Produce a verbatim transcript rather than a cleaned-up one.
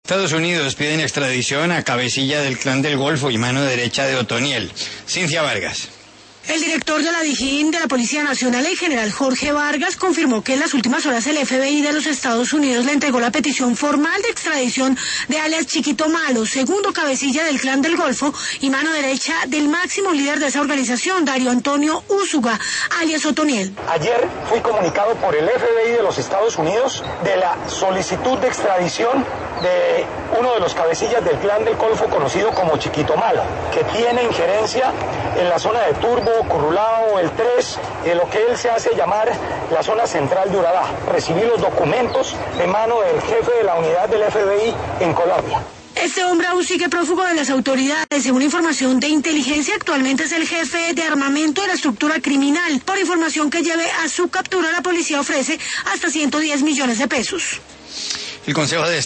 Estados Unidos piden extradición a cabecilla del Clan del Golfo y mano derecha de Otoniel. Cincia Vargas. El director de la Dijín de la Policía Nacional, el general Jorge Vargas, confirmó que en las últimas horas el F B I de los Estados Unidos le entregó la petición formal de extradición de alias Chiquito Malo, segundo cabecilla del Clan del Golfo y mano derecha del máximo líder de esa organización, Dario Antonio Úsuga, alias Otoniel. Ayer fui comunicado por el F B I de los Estados Unidos de la solicitud de extradición de uno de los cabecillas del Clan del Golfo conocido como Chiquito Malo, que tiene injerencia en la zona de Turbo, Curulao, el tres, en lo que él se hace llamar la zona central de Urabá. Recibí los documentos de mano del jefe de la unidad del F B I en Colombia. Este hombre aún sigue prófugo de las autoridades. Según información de inteligencia, actualmente es el jefe de armamento de la estructura criminal. Por información que lleve a su captura, la policía ofrece hasta ciento diez millones de pesos. El Consejo de